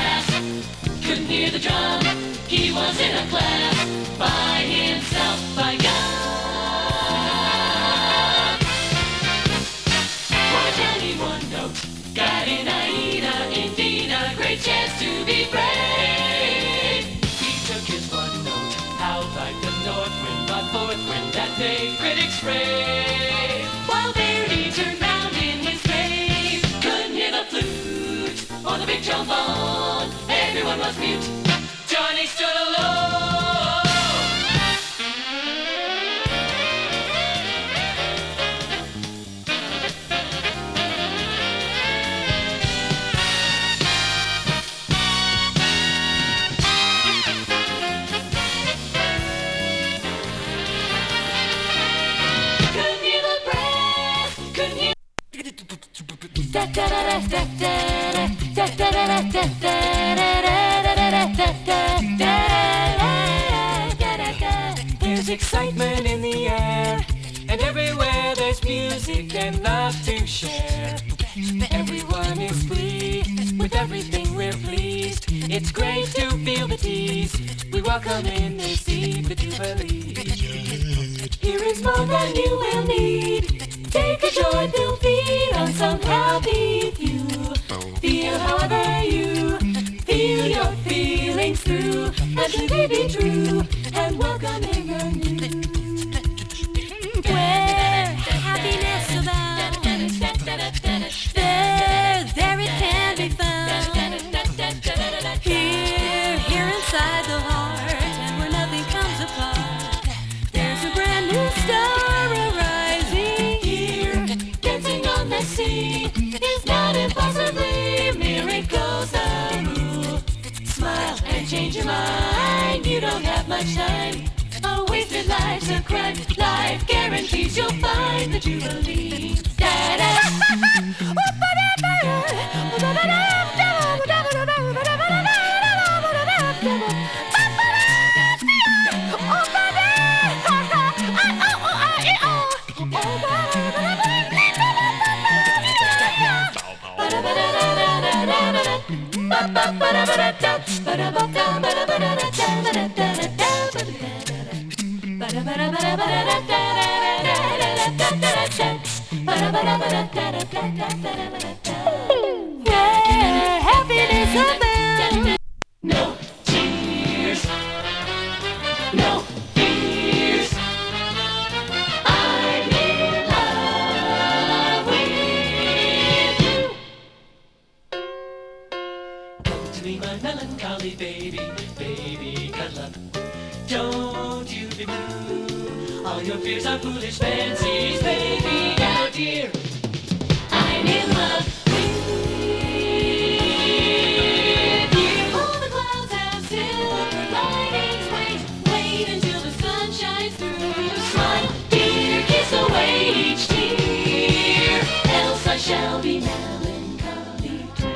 brass, couldn't hear the drum. He was in a class by himself, by God. One tiny one note, got in Aida, indeed a great chance to be brave. He took his one note, howled like the north wind, brought forth wind that made critics rave. While Verdi turned round in his grave, couldn't hear the flute or the big trombone, everyone was mute. Johnny stood alone. Couldn't hear the brass, couldn't hear. There's excitement in the air, and everywhere there's music and love to share. Everyone is free, with everything we're pleased. It's great to feel the tease. We welcome in this eve the Jubilee. Here is more than you will need. Take a joy-filled feed on some happy view. Feel however you feel your feelings through. Let today be true, and welcome in the new. Where happiness abounds, there it can be found. Here inside the heart, and where nothing comes apart, there's a brand new star arising. Here, dancing on the sea is not impossibly miracles the rule. Smile and change your mind, you don't have much time. A wasted life's a crime. Life guarantees you'll find the Jubilee. Da-da. Where happiness abounds. No tears, no fears. I'm in love with you. Come to me, my melancholy baby, baby, cuddle up. Don't you be blue. All your fears are foolish fancies, baby. Now, dear, I'm in love with you. All the clouds have silver linings. Wait until the sun shines through. Smile, dear, kiss away each tear, else I shall be melancholy too.